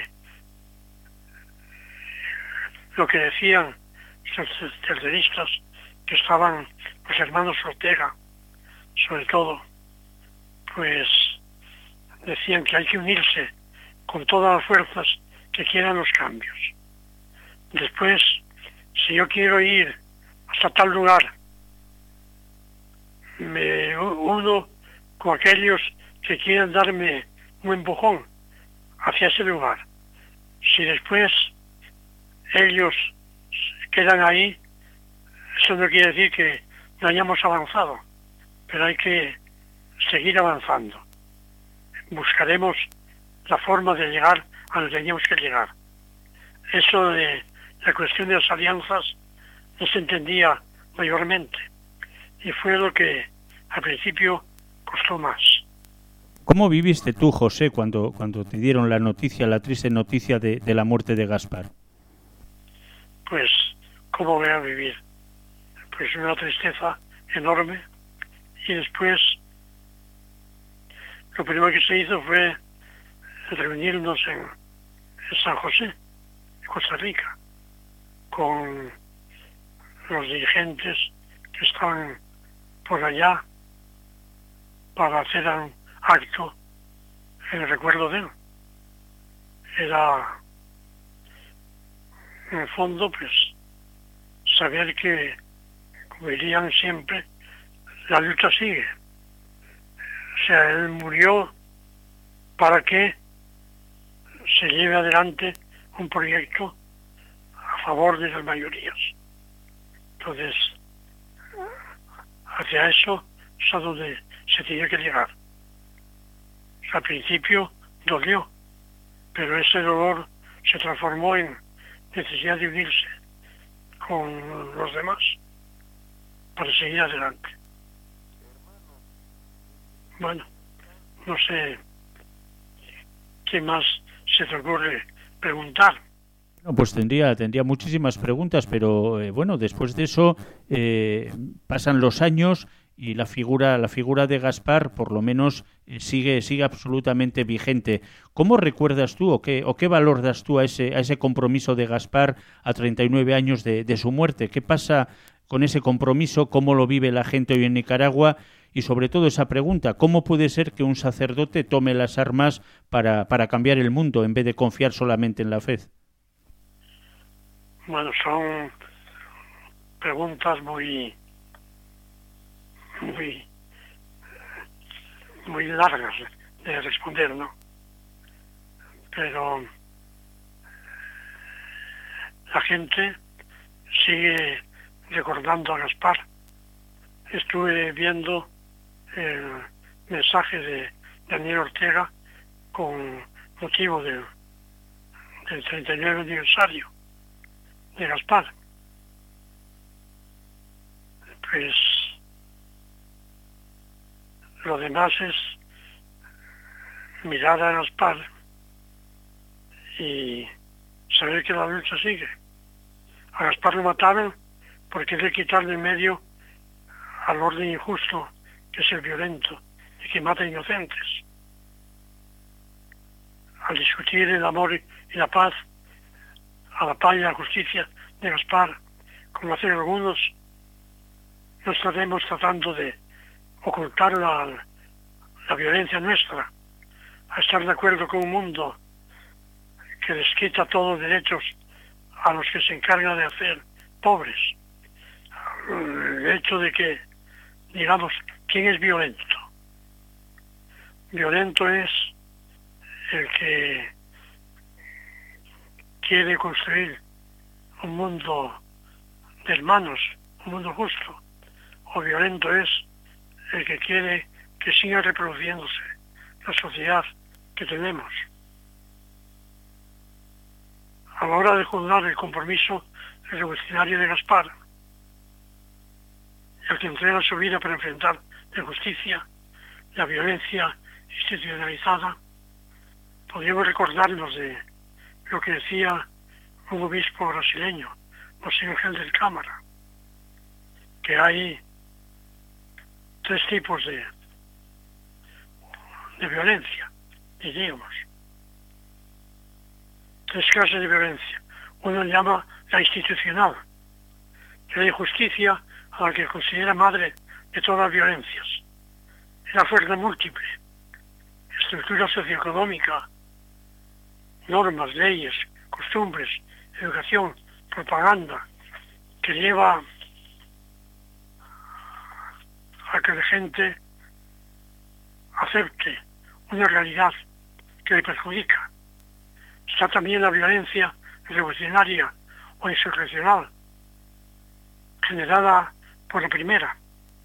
lo que decían los terceristas, que estaban los hermanos Ortega, sobre todo, pues decían que hay que unirse con todas las fuerzas que quieran los cambios. Después, si yo quiero ir hasta tal lugar, me uno con aquellos que quieran darme un empujón hacia ese lugar. Si después ellos quedan ahí, eso no quiere decir que no hayamos avanzado, pero hay que seguir avanzando. Buscaremos la forma de llegar a donde teníamos que llegar. Eso de la cuestión de las alianzas no se entendía mayormente, y fue lo que al principio costó más. ¿Cómo viviste tú, José, cuando, cuando te dieron la noticia, la triste noticia de, de la muerte de Gaspar? Pues, ¿cómo voy a vivir? Pues una tristeza enorme, y después lo primero que se hizo fue reunirnos en, en San José, en Costa Rica, con los dirigentes que estaban por allá para hacer un acto en el recuerdo de él. Era, en el fondo, pues, saber que, como dirían siempre, la lucha sigue. O sea, él murió para que se lleve adelante un proyecto a favor de las mayorías. Entonces, hacia eso es a donde se tenía que llegar. Al principio dolió, pero ese dolor se transformó en necesidad de unirse con los demás para seguir adelante. Bueno, no sé qué más se te ocurre preguntar. No, pues tendría, tendría muchísimas preguntas, pero eh, bueno, después de eso eh, pasan los años y la figura, la figura de Gaspar, por lo menos, eh, sigue, sigue absolutamente vigente. ¿Cómo recuerdas tú o qué, o qué valor das tú a ese, a ese compromiso de Gaspar a treinta y nueve años de, de su muerte? ¿Qué pasa con ese compromiso? ¿Cómo lo vive la gente hoy en Nicaragua? Y sobre todo esa pregunta, ¿cómo puede ser que un sacerdote tome las armas para, para cambiar el mundo en vez de confiar solamente en la fe? Bueno, son preguntas muy, muy, muy largas de responder, ¿no? Pero la gente sigue recordando a Gaspar. Estuve viendo el mensaje de Daniel Ortega con motivo del, del treinta y nueve aniversario de Gaspar. Pues lo demás es mirar a Gaspar y saber que la lucha sigue. A Gaspar lo mataron porque hay que quitarle en medio al orden injusto, que es el violento y que mata inocentes. Al discutir el amor y la paz, a la paz y la justicia de Gaspar, como hacen algunos, no estaremos tratando de ocultar la, la violencia nuestra, a estar de acuerdo con un mundo que les quita todos los derechos a los que se encarga de hacer pobres. El hecho de que, digamos, ¿quién es violento? Violento es el que quiere construir un mundo de hermanos, un mundo justo, o violento es el que quiere que siga reproduciéndose la sociedad que tenemos. A la hora de juzgar el compromiso revolucionario de Gaspar, el que entrega su vida para enfrentar la injusticia, la violencia institucionalizada, podríamos recordarnos de lo que decía un obispo brasileño, José Ángel del Cámara, que hay tres tipos de, de violencia, diríamos. Tres clases de violencia. Uno llama la institucional, que es la injusticia a la que considera madre de todas las violencias. Es la fuerza múltiple, estructura socioeconómica, normas, leyes, costumbres, educación, propaganda, que lleva a que la gente acepte una realidad que le perjudica. Está también la violencia revolucionaria o insurreccional, generada por la primera.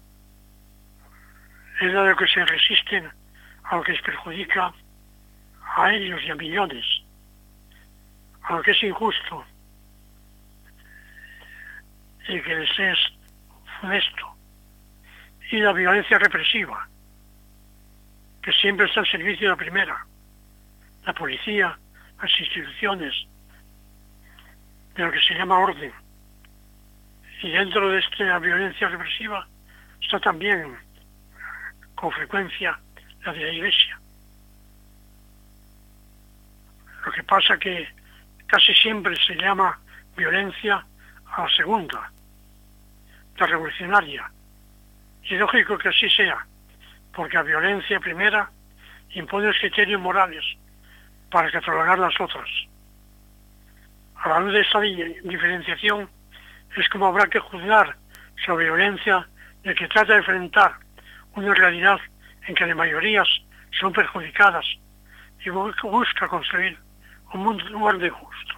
Es la de lo que se resisten a lo que les perjudica a ellos y a millones, a lo que es injusto y que les es funesto. Y la violencia represiva, que siempre está al servicio de la primera, la policía, las instituciones, de lo que se llama orden. Y dentro de esta violencia represiva está también, con frecuencia, la de la Iglesia. Lo que pasa que casi siempre se llama violencia a la segunda, la revolucionaria. Y es lógico que así sea, porque la violencia primera impone los criterios morales para catalogar las otras. A la luz de esta diferenciación es como habrá que juzgar sobre la violencia de que trata de enfrentar una realidad en que las mayorías son perjudicadas y busca construir un mundo un orden justo.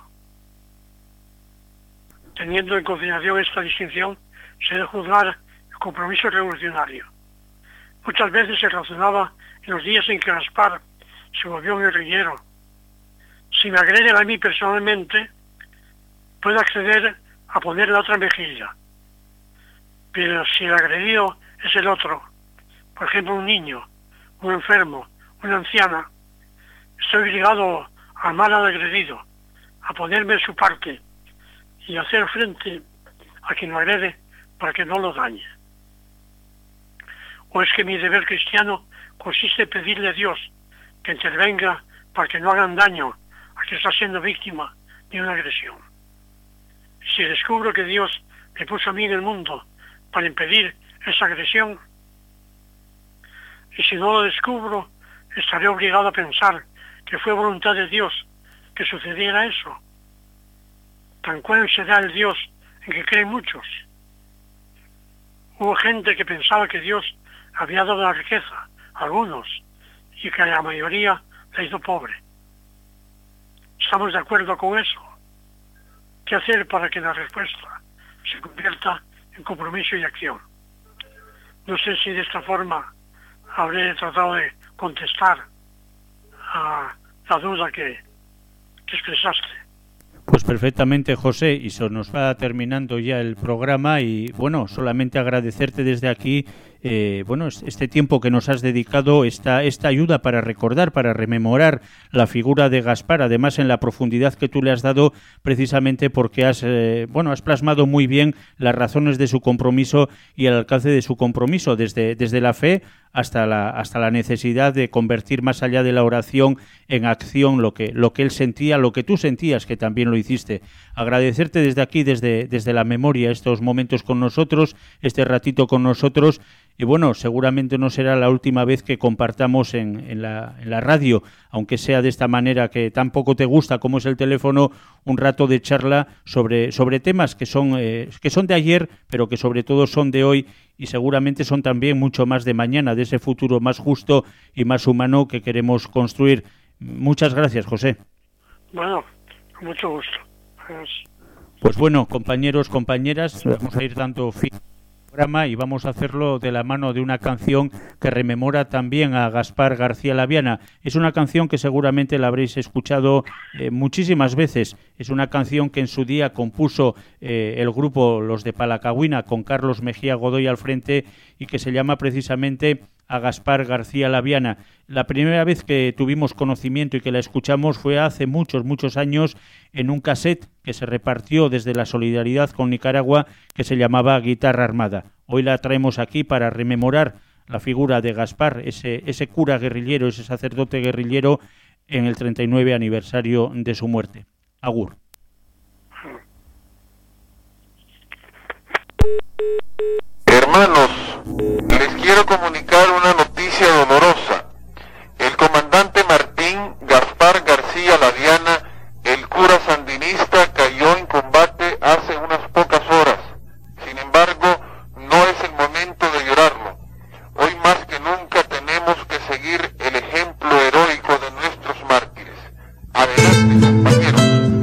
Teniendo en consideración esta distinción, se debe juzgar el compromiso revolucionario. Muchas veces se razonaba en los días en que Gaspar se volvió un guerrillero. Si me agreden a mí personalmente, puedo acceder a poner la otra mejilla. Pero si el agredido es el otro, por ejemplo un niño, un enfermo, una anciana, estoy obligado a amar al agredido, a ponerme en su parte y hacer frente a quien lo agrede para que no lo dañe. ¿O es que mi deber cristiano consiste en pedirle a Dios que intervenga para que no hagan daño a quien está siendo víctima de una agresión? Si descubro que Dios me puso a mí en el mundo para impedir esa agresión, y si no lo descubro, estaré obligado a pensar que fue voluntad de Dios que sucediera eso. Tan cual será el Dios en que creen muchos. Hubo gente que pensaba que Dios había dado la riqueza a algunos y que a la mayoría la hizo pobre. ¿Estamos de acuerdo con eso? ¿Qué hacer para que la respuesta se convierta en compromiso y acción? No sé si de esta forma habré tratado de contestar a la duda que, que expresaste. Pues perfectamente, José, y se nos va terminando ya el programa y, bueno, solamente agradecerte desde aquí, eh, bueno, este tiempo que nos has dedicado, esta, esta ayuda para recordar, para rememorar la figura de Gaspar, además en la profundidad que tú le has dado, precisamente porque has, eh, bueno, has plasmado muy bien las razones de su compromiso y el alcance de su compromiso, desde, desde la fe hasta la, hasta la necesidad de convertir más allá de la oración en acción lo que, lo que él sentía, lo que tú sentías, que también lo hiciste. Agradecerte desde aquí, desde, desde la memoria, estos momentos con nosotros, este ratito con nosotros, y bueno, seguramente no será la última vez que compartamos en, en, la, en la radio, aunque sea de esta manera que tampoco te gusta, como es el teléfono, un rato de charla sobre, sobre temas que son, eh, que son de ayer, pero que sobre todo son de hoy, y seguramente son también mucho más de mañana, de ese futuro más justo y más humano que queremos construir. Muchas gracias, José. Bueno, con mucho gusto. Adiós. Pues bueno, compañeros, compañeras, vamos a ir dando fin al programa y vamos a hacerlo de la mano de una canción que rememora también a Gaspar García Laviana. Es una canción que seguramente la habréis escuchado eh, muchísimas veces. Es una canción que en su día compuso eh, el grupo Los de Palacagüina con Carlos Mejía Godoy al frente y que se llama precisamente a Gaspar García Laviana. La primera vez que tuvimos conocimiento y que la escuchamos fue hace muchos, muchos años en un cassette que se repartió desde la solidaridad con Nicaragua que se llamaba Guitarra Armada. Hoy la traemos aquí para rememorar la figura de Gaspar, ese, ese cura guerrillero, ese sacerdote guerrillero en el treinta y nueve aniversario de su muerte. Agur. Hermanos, les quiero comunicar una noticia dolorosa. El comandante Martín Gaspar García Laviana, el cura sandinista, cayó en combate hace unas pocas horas. Sin embargo, no es el momento de llorarlo. Hoy más que nunca tenemos que seguir el ejemplo heroico de nuestros mártires. Adelante, compañeros.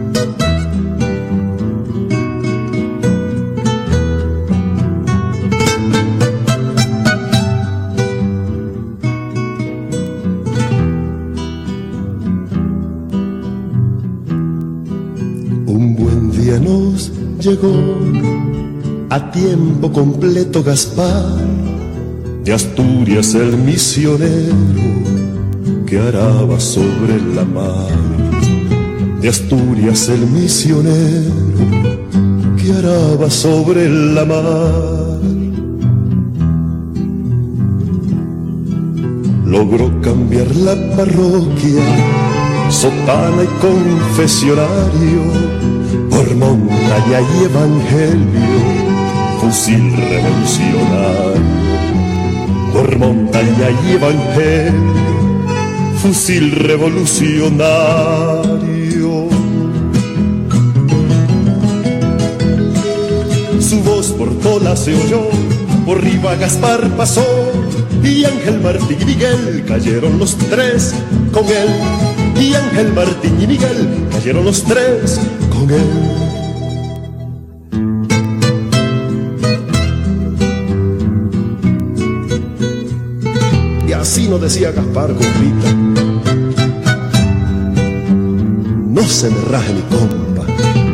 Nos llegó a tiempo completo Gaspar de Asturias, el misionero que araba sobre la mar. De Asturias, el misionero que araba sobre la mar. Logró cambiar la parroquia, sotana y confesionario por montaña y evangelio, fusil revolucionario. Por montaña y evangelio, fusil revolucionario. Su voz por toda se oyó, por arriba Gaspar pasó, y Ángel Martín y Miguel cayeron los tres con él. Y Ángel Martín y Miguel cayeron los tres con él. Y así nos decía Gaspar con grita: no se me raje mi compa.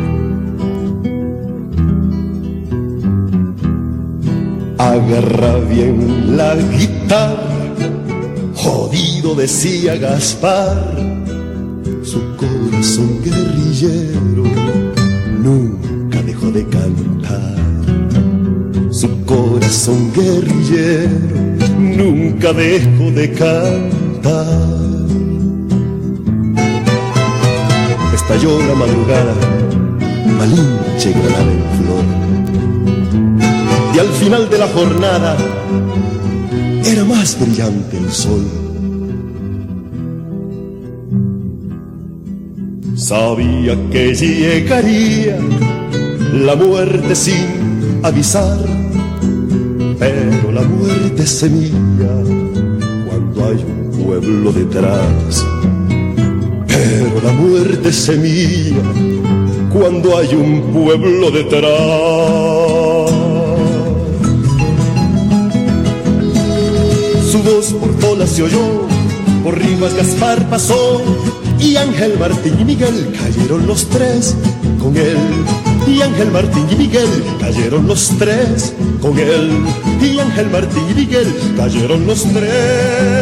Agarra bien la guitarra, jodido decía Gaspar. Su corazón guerrillero nunca dejó de cantar. Su corazón guerrillero nunca dejó de cantar. Estalló la madrugada, Malinche, Granada en flor. Y al final de la jornada era más brillante el sol. Sabía que llegaría la muerte sin avisar, pero la muerte es semilla cuando hay un pueblo detrás. Pero la muerte es semilla cuando hay un pueblo detrás. Su voz por toda se oyó, por Rivas Gaspar pasó, y Ángel Martín y Miguel cayeron los tres con él. Y Ángel Martín y Miguel cayeron los tres con él. Y Ángel Martín y Miguel cayeron los tres.